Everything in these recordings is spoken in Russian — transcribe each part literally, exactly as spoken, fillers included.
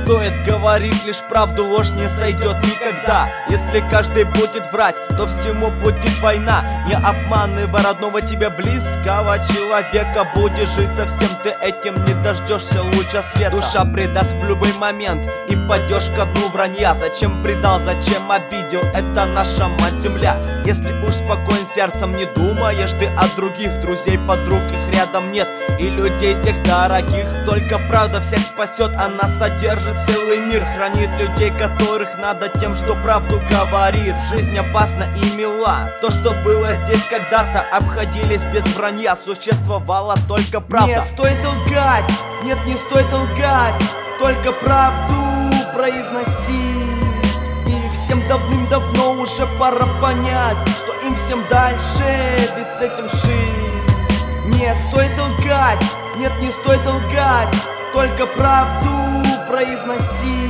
стоит говорить лишь правду, ложь не сойдет никогда. Если каждый будет врать, то всему будет война. Не обманывай родного тебе близкого человека. Будешь жить совсем, ты этим не дождешься луча света. Душа предаст в любой момент и пойдешь ко дну вранья. Зачем предал, зачем обидел, это наша мать земля. Если уж спокоен сердцем не думаешь ты о других, друзей, подруг, их рядом нет, и людей тех дорогих. Только правда всех спасет, она содержит целый мир, хранит людей, которых надо тем, что правду говорит. Жизнь опасна и мила, то, что было здесь когда-то, обходились без вранья, существовала только правда. Не стоит лгать, нет, не стоит лгать, только правду произноси. И всем давным-давно уже пора понять, что им всем дальше, ведь с этим жить. Не стоит лгать, нет, не стоит лгать, только правду произноси.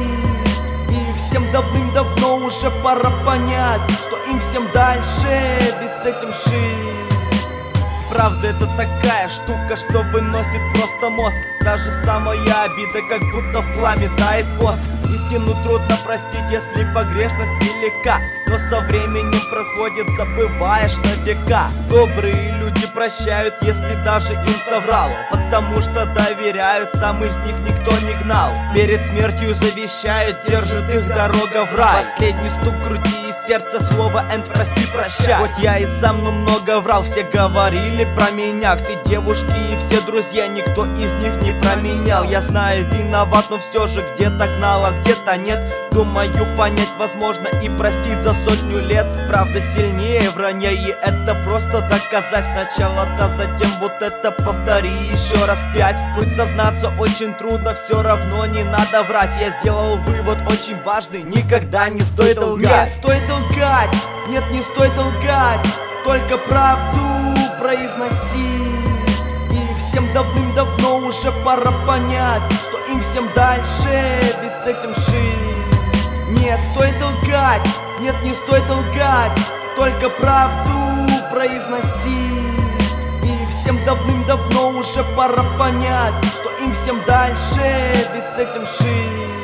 И всем давным-давно уже пора понять, что им всем дальше, ведь с этим жить. Правда это такая штука, что выносит просто мозг. Даже самая обида как будто в пламя тает воск. Истину трудно простить, если погрешность велика, но со временем проходит, забываешь на века. Добрые люди прощают, если даже им соврал, потому что доверяют, сам из них никто не гнал. Перед смертью завещают, держит их дорога в рай. Последний стук груди и сердца, слово «энд», прости, прощай. Хоть я и сам, но много врал, все говорили про меня, все девушки и все друзья, никто из них не променял. Я знаю, виноват, но все же где-то гнал, а где-то нет. Думаю, понять возможно и простить за сотню лет. Правда сильнее вранья, и это просто доказать. Сначала-то, затем вот это повтори еще раз пять. Хоть сознаться очень трудно, все равно не надо врать. Я сделал вывод очень важный, никогда не стоит лгать. Не стоит лгать, нет, не стоит лгать, только правду произноси. И всем давным-давно уже пора понять, что им всем дальше, ведь с этим жить. Не стоит лгать, нет, не стоит лгать, только правду произноси. И всем давным-давно уже пора понять, что им всем дальше, ведь с этим жить.